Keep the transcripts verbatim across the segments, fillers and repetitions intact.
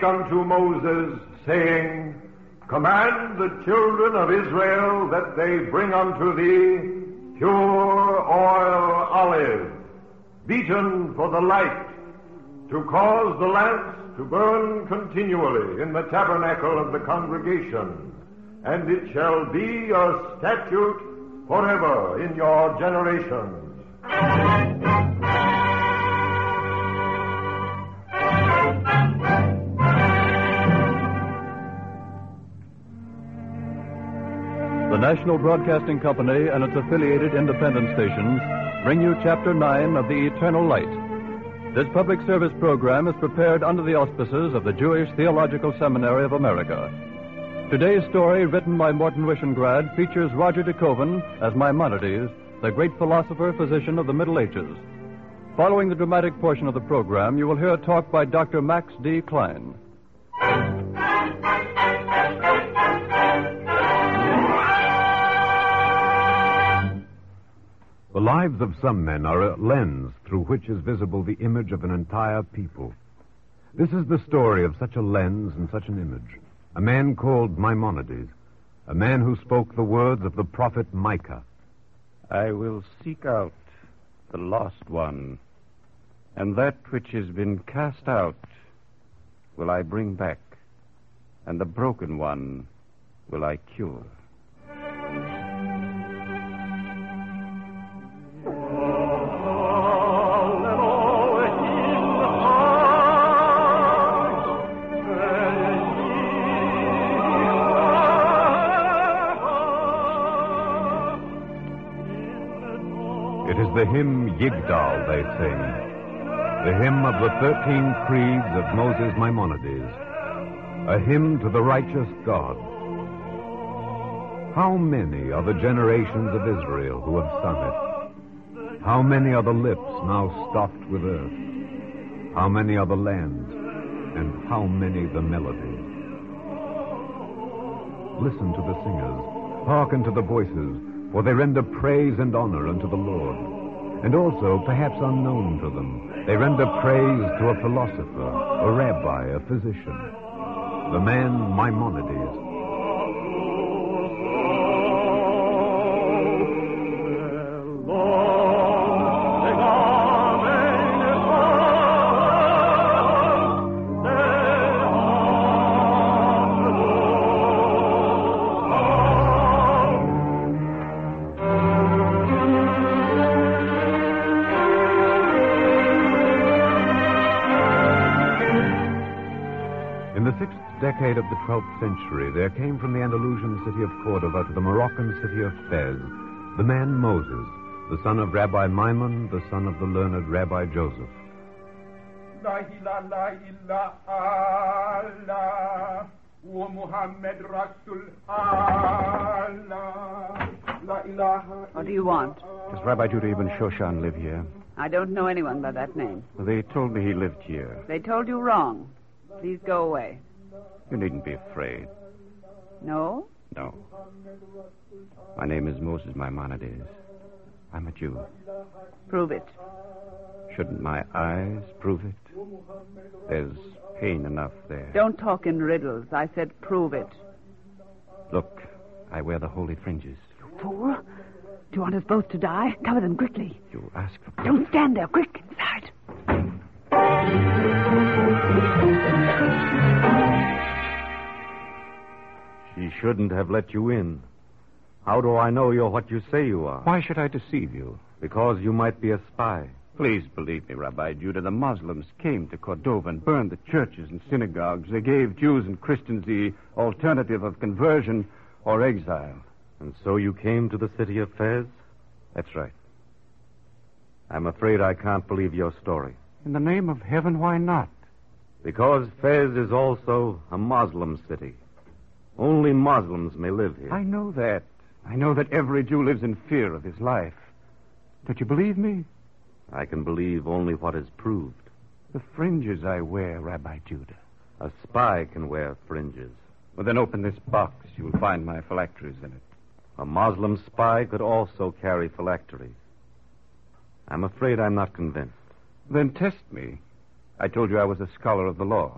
unto Moses, saying, Command the children of Israel that they bring unto thee pure oil olive, beaten for the light, to cause the lamps to burn continually in the tabernacle of the congregation, and it shall be a statute forever in your generations. The National Broadcasting Company and its affiliated independent stations bring you Chapter nine of The Eternal Light. This public service program is prepared under the auspices of the Jewish Theological Seminary of America. Today's story, written by Morton Wishengrad, features Roger de Koven as Maimonides, the great philosopher-physician of the Middle Ages. Following the dramatic portion of the program, you will hear a talk by Doctor Max D. Klein. The lives of some men are a lens through which is visible the image of an entire people. This is the story of such a lens and such an image. A man called Maimonides, a man who spoke the words of the prophet Micah. I will seek out the lost one, and that which has been cast out will I bring back, and the broken one will I cure. It is the hymn Yigdal they sing, the hymn of the thirteen creeds of Moses Maimonides, a hymn to the righteous God. How many are the generations of Israel who have sung it? How many are the lips now stopped with earth? How many are the lands, and how many the melodies? Listen to the singers, hearken to the voices, for they render praise and honor unto the Lord. And also, perhaps unknown to them, they render praise to a philosopher, a rabbi, a physician, the man Maimonides. Decade of the twelfth century, there came from the Andalusian city of Cordova to the Moroccan city of Fez the man Moses, the son of Rabbi Maimon, the son of the learned Rabbi Joseph. La ilaha la ilaha Allah, wa Muhammad Rasul Allah. La ilaha. What do you want? Does Rabbi Judah Ibn Shoshan live here? I don't know anyone by that name. They told me he lived here. They told you wrong. Please go away. You needn't be afraid. No? No. My name is Moses Maimonides. I'm a Jew. Prove it. Shouldn't my eyes prove it? There's pain enough there. Don't talk in riddles. I said prove it. Look, I wear the holy fringes. You fool. Do you want us both to die? Cover them quickly. You ask for... Don't stand there. Quick, inside. She shouldn't have let you in. How do I know you're what you say you are? Why should I deceive you? Because you might be a spy. Please believe me, Rabbi Judah. The Muslims came to Cordova and burned the churches and synagogues. They gave Jews and Christians the alternative of conversion or exile. And so you came to the city of Fez? That's right. I'm afraid I can't believe your story. In the name of heaven, why not? Because Fez is also a Muslim city. Only Muslims may live here. I know that. I know that every Jew lives in fear of his life. Don't you believe me? I can believe only what is proved. The fringes I wear, Rabbi Judah. A spy can wear fringes. Well, then open this box. You will find my phylacteries in it. A Muslim spy could also carry phylacteries. I'm afraid I'm not convinced. Then test me. I told you I was a scholar of the law.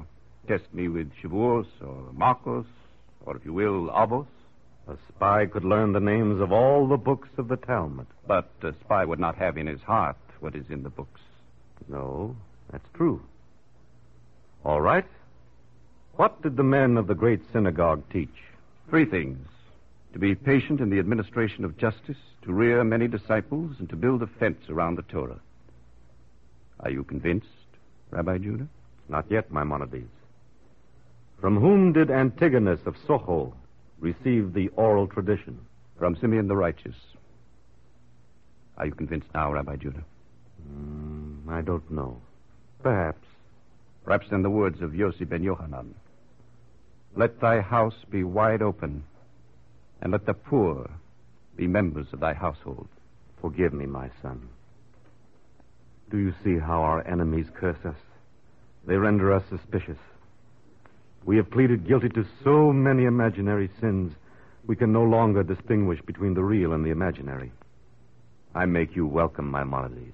Test me with Shavuos or Marcos, or if you will, Avos. A spy could learn the names of all the books of the Talmud. But a spy would not have in his heart what is in the books. No, that's true. All right. What did the men of the great synagogue teach? Three things. To be patient in the administration of justice, to rear many disciples, and to build a fence around the Torah. Are you convinced, Rabbi Judah? Not yet, Maimonides. From whom did Antigonus of Socho receive the oral tradition? From Simeon the Righteous. Are you convinced now, Rabbi Judah? Mm, I don't know. Perhaps. Perhaps then the words of Yossi ben Yochanan. Let thy house be wide open, and let the poor be members of thy household. Forgive me, my son. Do you see how our enemies curse us? They render us suspicious. We have pleaded guilty to so many imaginary sins, we can no longer distinguish between the real and the imaginary. I make you welcome, Maimonides.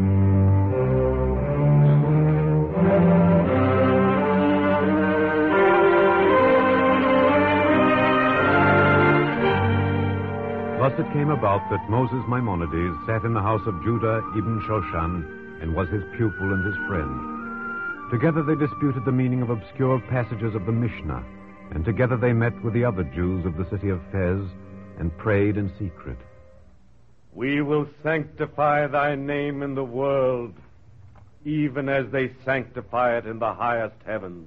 Thus it came about that Moses Maimonides sat in the house of Judah ibn Shoshan and was his pupil and his friend. Together they disputed the meaning of obscure passages of the Mishnah, and together they met with the other Jews of the city of Fez and prayed in secret. We will sanctify thy name in the world, even as they sanctify it in the highest heavens.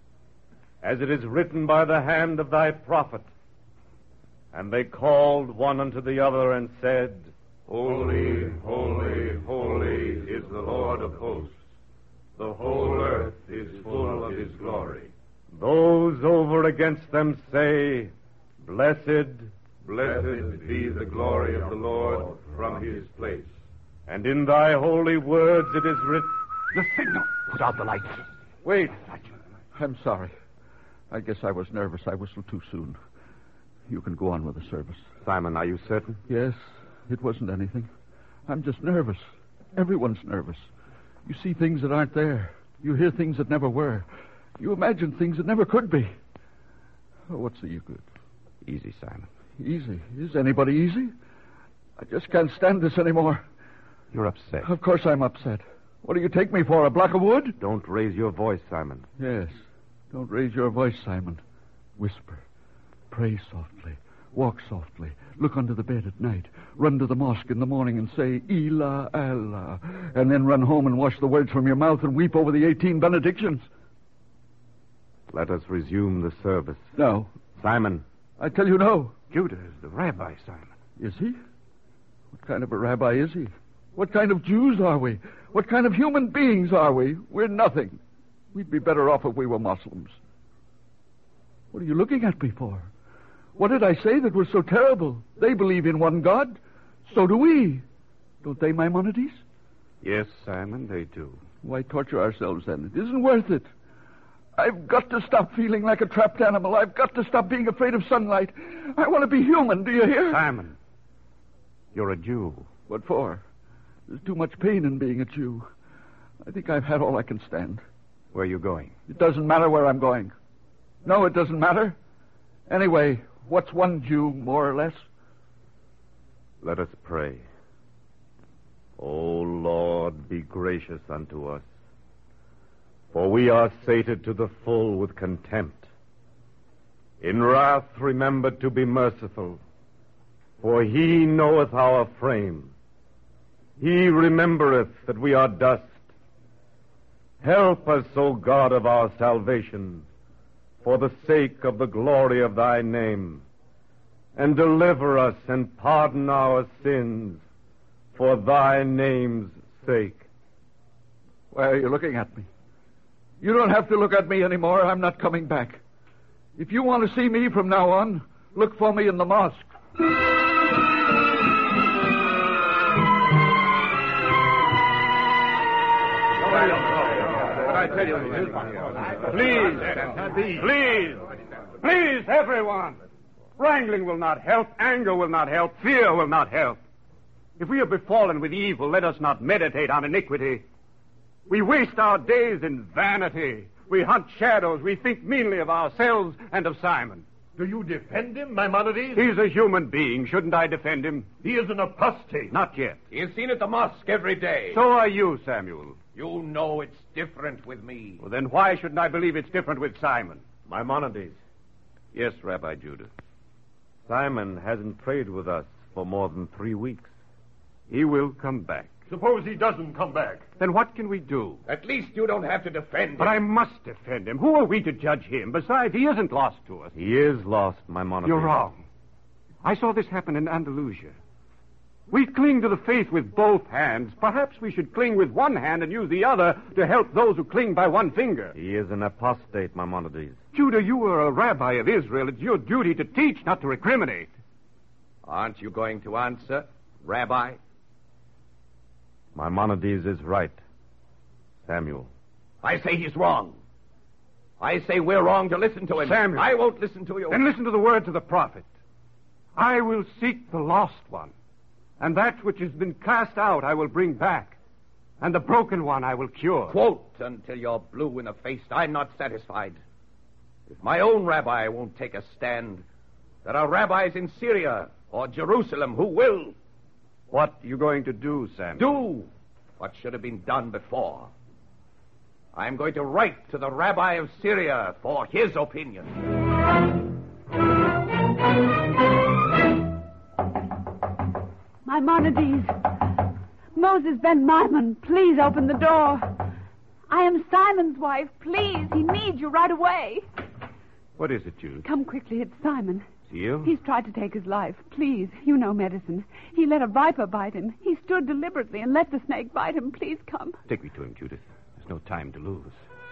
As it is written by the hand of thy prophet. And they called one unto the other and said, Holy, holy, holy is the Lord of hosts. The whole earth is full of his glory. Those over against them say, Blessed, blessed be the glory of the Lord from his place. And in thy holy words it is written... The signal! Put out the lights. Wait. I'm sorry. I guess I was nervous. I whistled too soon. You can go on with the service. Simon, are you certain? Yes, it wasn't anything. I'm just nervous. Everyone's nervous. You see things that aren't there. You hear things that never were. You imagine things that never could be. Oh, what's the good? Easy, Simon. Easy? Is anybody easy? I just can't stand this anymore. You're upset. Of course I'm upset. What do you take me for, a block of wood? Don't raise your voice, Simon. Yes. Don't raise your voice, Simon. Whisper. Pray softly. Walk softly. Look under the bed at night. Run to the mosque in the morning and say, Ilah Allah. And then run home and wash the words from your mouth and weep over the eighteen benedictions. Let us resume the service. No. Simon. I tell you no. Judah is the rabbi, Simon. Is he? What kind of a rabbi is he? What kind of Jews are we? What kind of human beings are we? We're nothing. We'd be better off if we were Muslims. What are you looking at me for? What did I say that was so terrible? They believe in one God. So do we. Don't they, Maimonides? Yes, Simon, they do. Why torture ourselves then? It isn't worth it. I've got to stop feeling like a trapped animal. I've got to stop being afraid of sunlight. I want to be human, do you hear? Simon, you're a Jew. What for? There's too much pain in being a Jew. I think I've had all I can stand. Where are you going? It doesn't matter where I'm going. No, it doesn't matter. Anyway, what's one Jew, more or less? Let us pray. O Lord, be gracious unto us, for we are sated to the full with contempt. In wrath remember to be merciful, for he knoweth our frame. He remembereth that we are dust. Help us, O God of our salvation, for the sake of the glory of thy name, and deliver us and pardon our sins for thy name's sake. Why are you looking at me? You don't have to look at me anymore. I'm not coming back. If you want to see me from now on, look for me in the mosque. Please, please, please, everyone. Wrangling will not help. Anger will not help. Fear will not help. If we are befallen with evil, let us not meditate on iniquity. We waste our days in vanity, We hunt shadows. We think meanly of ourselves and of Simon. Do you defend him, Maimonides? He's a human being. Shouldn't I defend him? He is an apostate. Not yet. He is seen at the mosque every day. So are you, Samuel. You know it's different with me. Well, then why shouldn't I believe it's different with Simon? Maimonides, Yes, Rabbi Judah. Simon hasn't prayed with us for more than three weeks. He will come back. Suppose he doesn't come back. Then what can we do? At least you don't have to defend him. But I must defend him. Who are we to judge him? Besides, he isn't lost to us. He is lost, Maimonides. You're wrong. I saw this happen in Andalusia. We cling to the faith with both hands. Perhaps we should cling with one hand and use the other to help those who cling by one finger. He is an apostate, Maimonides. Judah, you are a rabbi of Israel. It's your duty to teach, not to recriminate. Aren't you going to answer, Rabbi? Maimonides is right. Samuel. I say he's wrong. I say we're wrong to listen to him. Samuel. I won't listen to you. Then listen to the words of the prophet. I will seek the lost one, and that which has been cast out I will bring back, and the broken one I will cure. Quote until you're blue in the face. I'm not satisfied. If my own rabbi won't take a stand, there are rabbis in Syria or Jerusalem who will. What are you going to do, Samuel? Do what should have been done before. I'm going to write to the rabbi of Syria for his opinion. Maimonides. Moses ben Maimon, please open the door. I am Simon's wife. Please, he needs you right away. What is it, Judah? Come quickly, it's Simon. It's you? He's tried to take his life. Please, you know medicine. He let a viper bite him. He stood deliberately and let the snake bite him. Please come. Take me to him, Judith. There's no time to lose.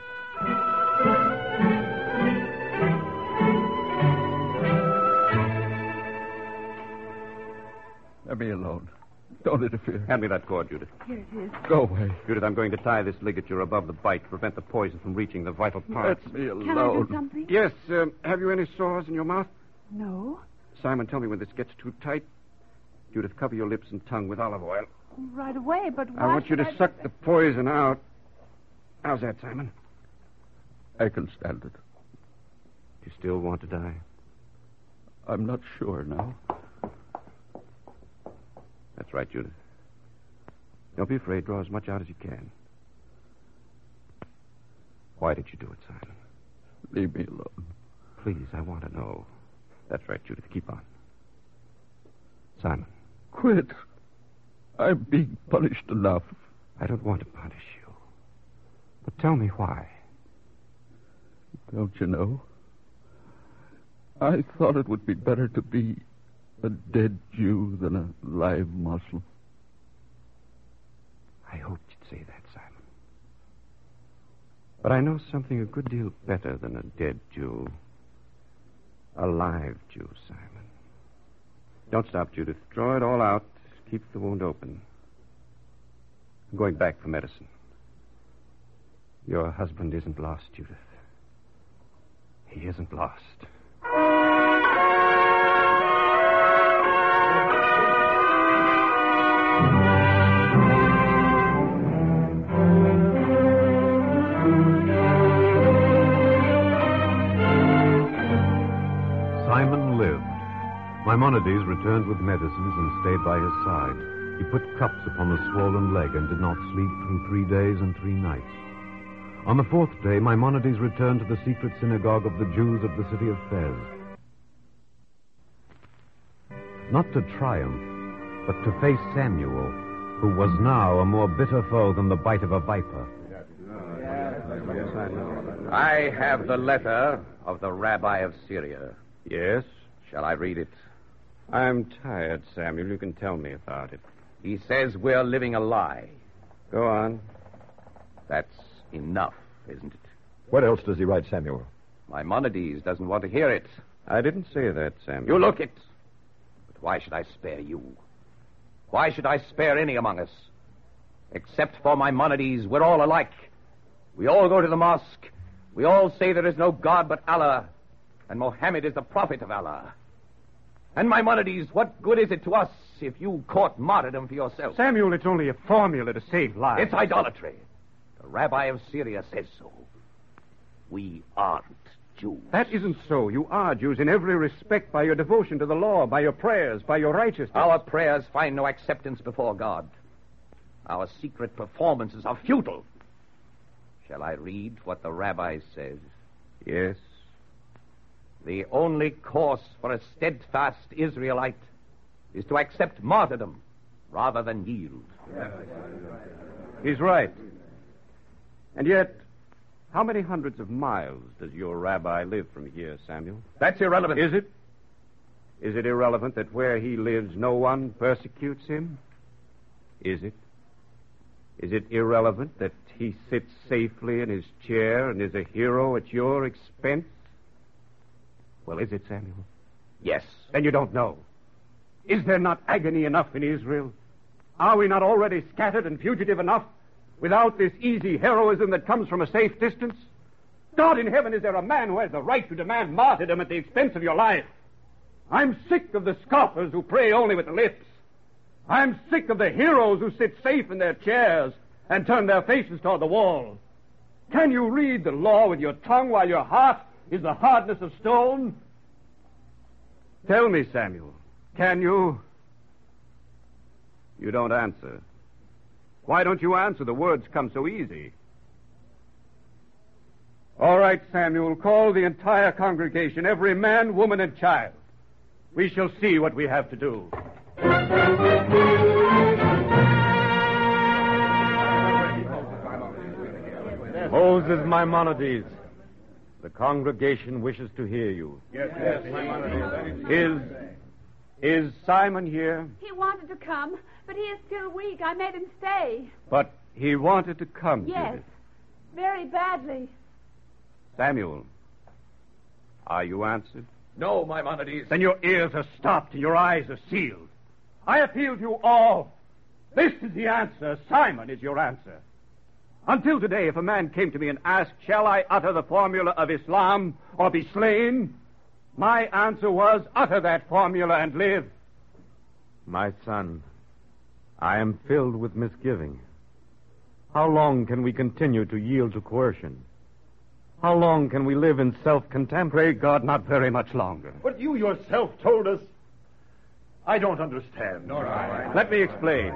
Let me alone. Don't interfere. Hand me that cord, Judith. Here it is. Go away. Judith, I'm going to tie this ligature above the bite to prevent the poison from reaching the vital parts. Let me alone. Can I do something? Yes, um, have you any sores in your mouth? No. Simon, tell me when this gets too tight. Judith, cover your lips and tongue with olive oil. Right away, but why I want you should to I... suck the poison out. How's that, Simon? I can stand it. Do you still want to die? I'm not sure now. That's right, Judith. Don't be afraid. Draw as much out as you can. Why did you do it, Simon? Leave me alone. Please, I want to know. That's right, Judith. Keep on. Simon. Quit. I'm being punished enough. I don't want to punish you. But tell me why. Don't you know? I thought it would be better to be a dead Jew than a live Muslim. I hoped you'd say that, Simon. But I know something a good deal better than a dead Jew. A live Jew, Simon. Don't stop, Judith. Draw it all out. Keep the wound open. I'm going back for medicine. Your husband isn't lost, Judith. He isn't lost. Simon lived. Maimonides returned with medicines and stayed by his side. He put cups upon the swollen leg and did not sleep through three days and three nights. On the fourth day, Maimonides returned to the secret synagogue of the Jews of the city of Fez. Not to triumph, but to face Samuel, who was now a more bitter foe than the bite of a viper. I have the letter of the rabbi of Syria. Yes? Shall I read it? I'm tired, Samuel. You can tell me about it. He says we're living a lie. Go on. That's enough, isn't it? What else does he write, Samuel? Maimonides doesn't want to hear it. I didn't say that, Samuel. You look it. But why should I spare you? Why should I spare any among us? Except for Maimonides, we're all alike. We all go to the mosque. We all say there is no God but Allah, and Mohammed is the prophet of Allah. And Maimonides, what good is it to us if you court martyrdom for yourself? Samuel, it's only a formula to save lives. It's idolatry. The rabbi of Syria says so. We aren't Jews. That isn't so. You are Jews in every respect by your devotion to the law, by your prayers, by your righteousness. Our prayers find no acceptance before God. Our secret performances are futile. Shall I read what the rabbi says? Yes. The only course for a steadfast Israelite is to accept martyrdom rather than yield. He's right. And yet, how many hundreds of miles does your rabbi live from here, Samuel? That's irrelevant. Is it? Is it irrelevant that where he lives no one persecutes him? Is it? Is it irrelevant that he sits safely in his chair and is a hero at your expense? Well, is it, Samuel? Yes. Then you don't know. Is there not agony enough in Israel? Are we not already scattered and fugitive enough without this easy heroism that comes from a safe distance? God in heaven, is there a man who has the right to demand martyrdom at the expense of your life? I'm sick of the scoffers who pray only with the lips. I'm sick of the heroes who sit safe in their chairs and turn their faces toward the wall. Can you read the law with your tongue while your heart is the hardness of stone? Tell me, Samuel, can you? You don't answer. Why don't you answer? The words come so easy. All right, Samuel, call the entire congregation, every man, woman, and child. We shall see what we have to do. Moses Maimonides, the congregation wishes to hear you. Yes, yes, Maimonides. Is, is Simon here? He wanted to come, but he is still weak. I made him stay. But he wanted to come, Yes, Judith. very badly. Samuel, are you answered? No, Maimonides. Then your ears are stopped and your eyes are sealed. I appeal to you all. This is the answer. Simon is your answer. Until today, if a man came to me and asked, shall I utter the formula of Islam or be slain? My answer was, utter that formula and live. My son, I am filled with misgiving. How long can we continue to yield to coercion? How long can we live in self-contempt? Pray God, not very much longer. But you yourself told us. I don't understand. Nor I. Let me explain.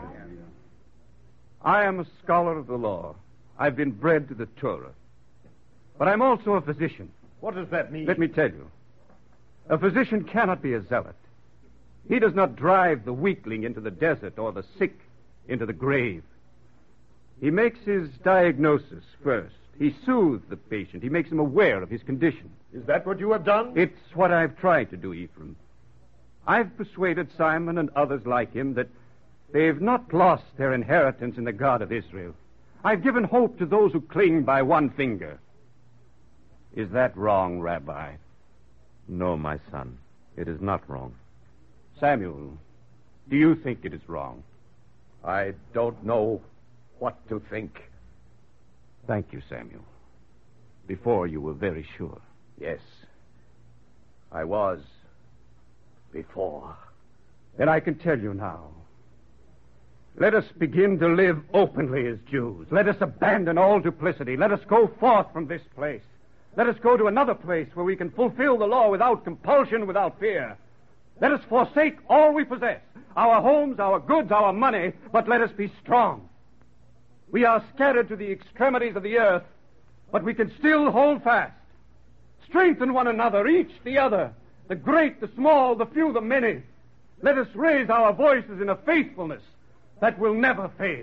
I am a scholar of the law. I've been bred to the Torah. But I'm also a physician. What does that mean? Let me tell you. A physician cannot be a zealot. He does not drive the weakling into the desert or the sick into the grave. He makes his diagnosis first. He soothes the patient. He makes him aware of his condition. Is that what you have done? It's what I've tried to do, Ephraim. I've persuaded Simon and others like him that they've not lost their inheritance in the God of Israel. I've given hope to those who cling by one finger. Is that wrong, Rabbi? No, my son. It is not wrong. Samuel, do you think it is wrong? I don't know what to think. Thank you, Samuel. Before you were very sure. Yes, I was before. Then I can tell you now. Let us begin to live openly as Jews. Let us abandon all duplicity. Let us go forth from this place. Let us go to another place where we can fulfill the law without compulsion, without fear. Let us forsake all we possess, our homes, our goods, our money, but let us be strong. We are scattered to the extremities of the earth, but we can still hold fast. Strengthen one another, each the other, the great, the small, the few, the many. Let us raise our voices in a faithfulness that will never fail.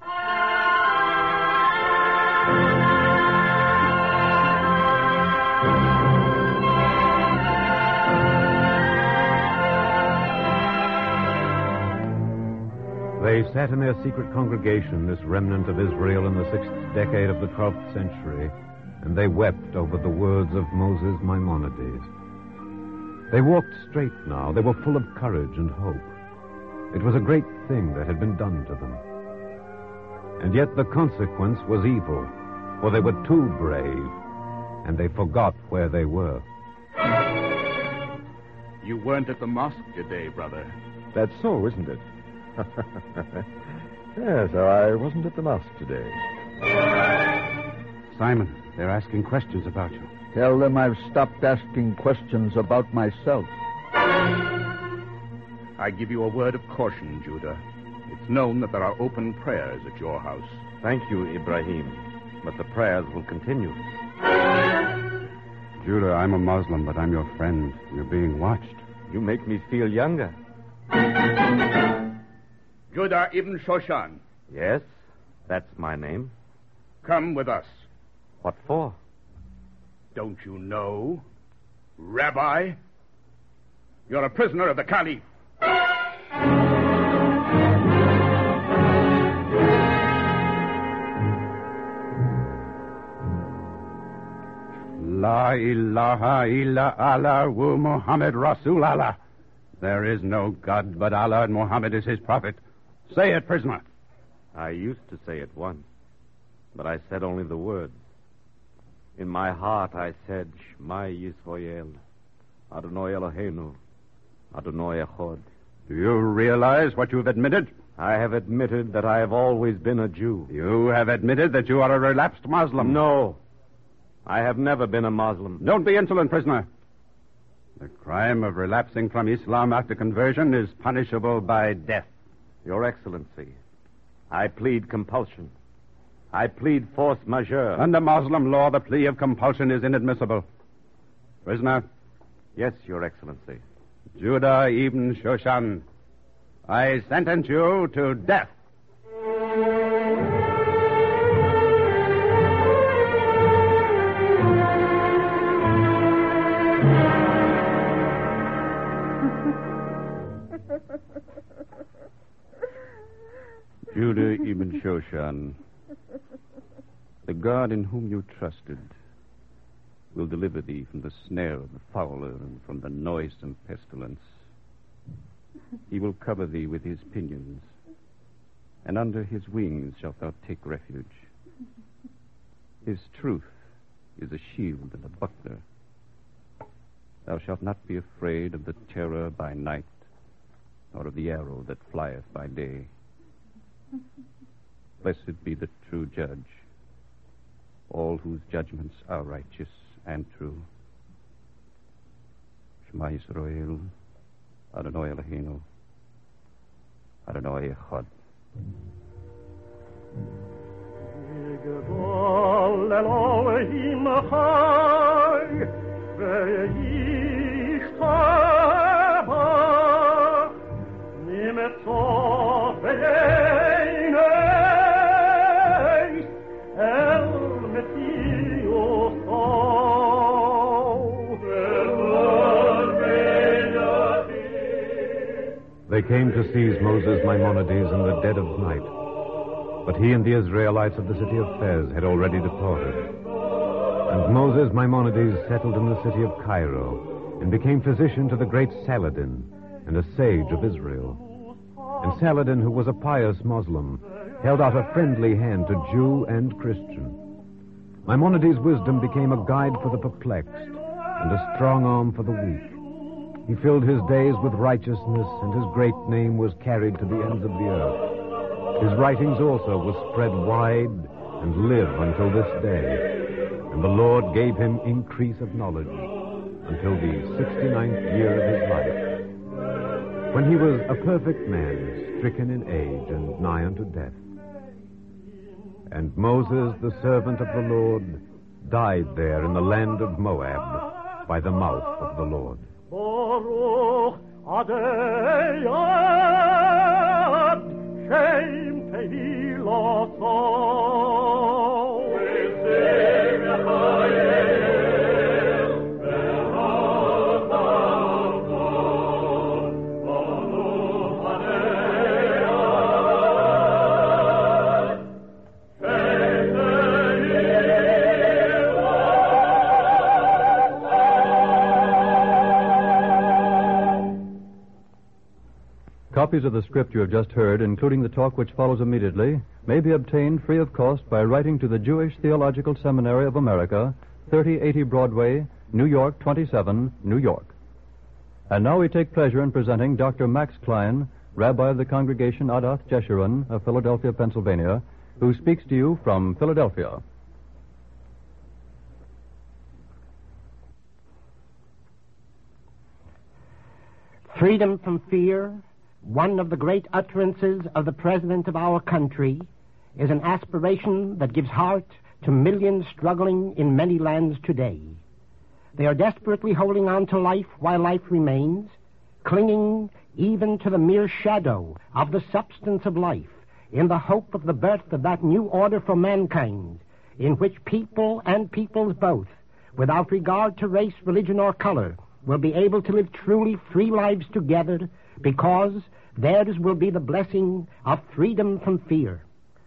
They sat in their secret congregation, this remnant of Israel in the sixth decade of the twelfth century, and they wept over the words of Moses Maimonides. They walked straight now. They were full of courage and hope. It was a great thing that had been done to them. And yet the consequence was evil, for they were too brave, and they forgot where they were. You weren't at the mosque today, brother. That's so, isn't it? Yes, I wasn't at the mosque today. Simon, they're asking questions about you. Tell them I've stopped asking questions about myself. I give you a word of caution, Judah. It's known that there are open prayers at your house. Thank you, Ibrahim. But the prayers will continue. Judah, I'm a Muslim, but I'm your friend. You're being watched. You make me feel younger. Judah ibn Shoshan. Yes, that's my name. Come with us. What for? Don't you know? Rabbi? You're a prisoner of the Caliph. La ilaha illa Allah wa Muhammad Rasul Allah. There is no God but Allah, and Muhammad is his prophet. Say it, prisoner. I used to say it once, but I said only the words. In my heart I said, Shema Yisrael, Adonai Eloheinu, Adonai Echad. Do you realize what you've admitted? I have admitted that I have always been a Jew. You have admitted that you are a relapsed Muslim. No. I have never been a Muslim. Don't be insolent, prisoner. The crime of relapsing from Islam after conversion is punishable by death. Your Excellency, I plead compulsion. I plead force majeure. Under Muslim law, the plea of compulsion is inadmissible. Prisoner? Yes, Your Excellency. Judah ibn Shoshan, I sentence you to death. Judah ibn Shoshan, the God in whom you trusted will deliver thee from the snare of the fowler and from the noisome pestilence. He will cover thee with his pinions, and under his wings shalt thou take refuge. His truth is a shield and a buckler. Thou shalt not be afraid of the terror by night, nor of the arrow that flieth by day. Blessed be the true judge, all whose judgments are righteous and true. Shema Yisrael, Adonai Eloheinu, Adonai Echad. גדול אלוהים חי וישתבח ממצוא ועיני אל מציאותו. They came to seize Moses Maimonides in the dead of night. But he and the Israelites of the city of Fez had already departed. And Moses Maimonides settled in the city of Cairo and became physician to the great Saladin and a sage of Israel. And Saladin, who was a pious Muslim, held out a friendly hand to Jew and Christian. Maimonides' wisdom became a guide for the perplexed and a strong arm for the weak. He filled his days with righteousness, and his great name was carried to the ends of the earth. His writings also were spread wide and live until this day. And the Lord gave him increase of knowledge until the sixty-ninth year of his life, when he was a perfect man, stricken in age and nigh unto death. And Moses, the servant of the Lord, died there in the land of Moab by the mouth of the Lord. Baruch Adonai Shem Tehillah. Copies of the script you have just heard, including the talk which follows immediately, may be obtained free of cost by writing to the Jewish Theological Seminary of America, thirty eighty Broadway, New York twenty-seven, New York. And now we take pleasure in presenting Doctor Max Klein, Rabbi of the Congregation Adath Jeshurun of Philadelphia, Pennsylvania, who speaks to you from Philadelphia. Freedom from fear, one of the great utterances of the President of our country, is an aspiration that gives heart to millions struggling in many lands today. They are desperately holding on to life while life remains, clinging even to the mere shadow of the substance of life, in the hope of the birth of that new order for mankind, in which people and peoples both, without regard to race, religion, or color, will be able to live truly free lives together, because theirs will be the blessing of freedom from fear.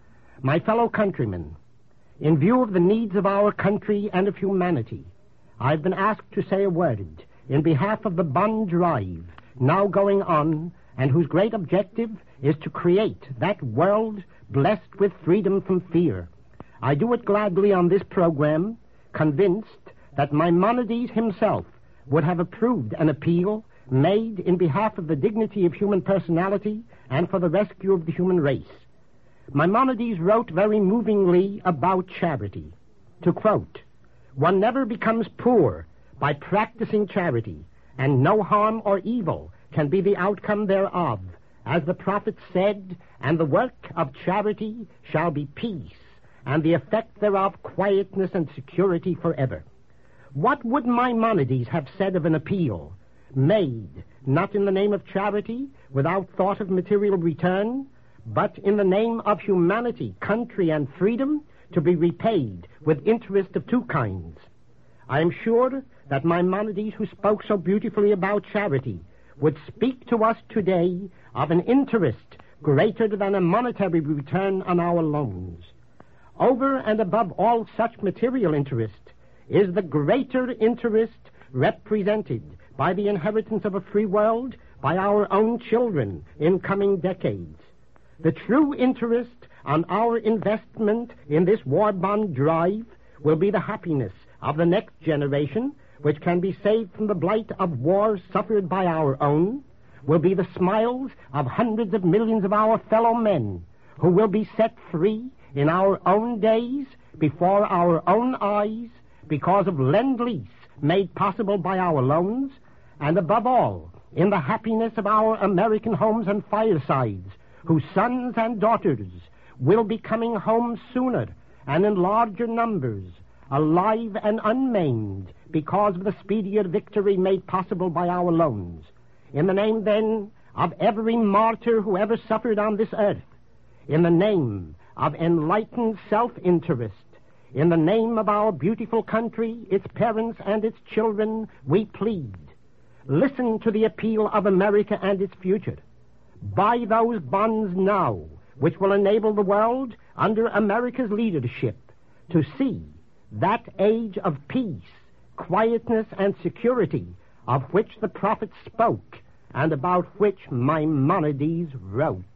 My fellow countrymen, in view of the needs of our country and of humanity, I've been asked to say a word in behalf of the Bonn Drive now going on, and whose great objective is to create that world blessed with freedom from fear. I do it gladly on this program, convinced that Maimonides himself would have approved an appeal made in behalf of the dignity of human personality and for the rescue of the human race. Maimonides wrote very movingly about charity. To quote, "One never becomes poor by practicing charity, and no harm or evil can be the outcome thereof. As the prophet said, and the work of charity shall be peace, and the effect thereof quietness and security forever." What would Maimonides have said of an appeal made not in the name of charity, without thought of material return, but in the name of humanity, country, and freedom, to be repaid with interest of two kinds? I am sure that Maimonides, who spoke so beautifully about charity, would speak to us today of an interest greater than a monetary return on our loans. Over and above all such material interest is the greater interest represented by the inheritance of a free world by our own children in coming decades. The true interest on our investment in this war bond drive will be the happiness of the next generation, which can be saved from the blight of wars suffered by our own, will be the smiles of hundreds of millions of our fellow men, who will be set free in our own days, before our own eyes, because of Lend-Lease made possible by our loans, and above all, in the happiness of our American homes and firesides, whose sons and daughters will be coming home sooner and in larger numbers, alive and unmaimed, because of the speedier victory made possible by our loans. In the name, then, of every martyr who ever suffered on this earth, in the name of enlightened self-interest, in the name of our beautiful country, its parents and its children, we plead. Listen to the appeal of America and its future. Buy those bonds now, which will enable the world, under America's leadership, to see that age of peace, quietness, and security of which the prophet spoke and about which Maimonides wrote.